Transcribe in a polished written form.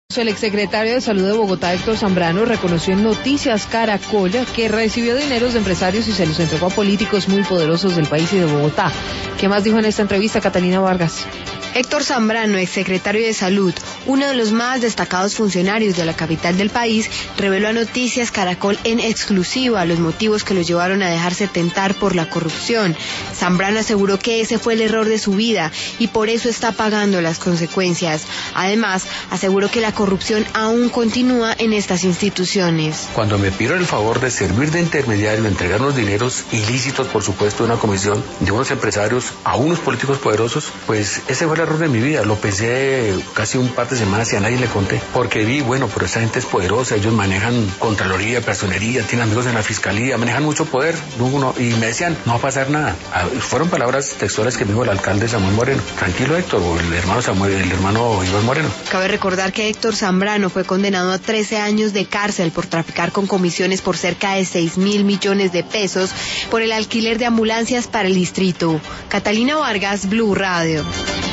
El exsecretario de Salud de Bogotá, Héctor Zambrano, reconoció en Noticias Caracol que recibió dineros de empresarios y se los entregó a políticos muy poderosos del país y de Bogotá. ¿Qué más dijo en esta entrevista Catalina Vargas? Héctor Zambrano, exsecretario de Salud, uno de los más destacados funcionarios de la capital del país, reveló a Noticias Caracol en exclusiva los motivos que lo llevaron a dejarse tentar por la corrupción. Zambrano aseguró que ese fue el error de su vida y por eso está pagando las consecuencias. Además, aseguró que la corrupción aún continúa en estas instituciones. Cuando me pidieron el favor de servir de intermediario, de entregar unos dineros ilícitos, por supuesto, de una comisión de unos empresarios a unos políticos poderosos, pues ese fue el error de mi vida. Lo pensé casi un par de semanas y a nadie le conté, porque vi, pero esa gente es poderosa, ellos manejan contraloría, personería, tienen amigos en la fiscalía, manejan mucho poder, y me decían, no va a pasar nada. Fueron palabras textuales que me dijo el alcalde Samuel Moreno. Tranquilo, Héctor, o el hermano Iván Moreno. Cabe recordar que Héctor Zambrano fue condenado a 13 años de cárcel por traficar con comisiones por cerca de 6.000 millones de pesos por el alquiler de ambulancias para el distrito. Catalina Vargas, Blue Radio.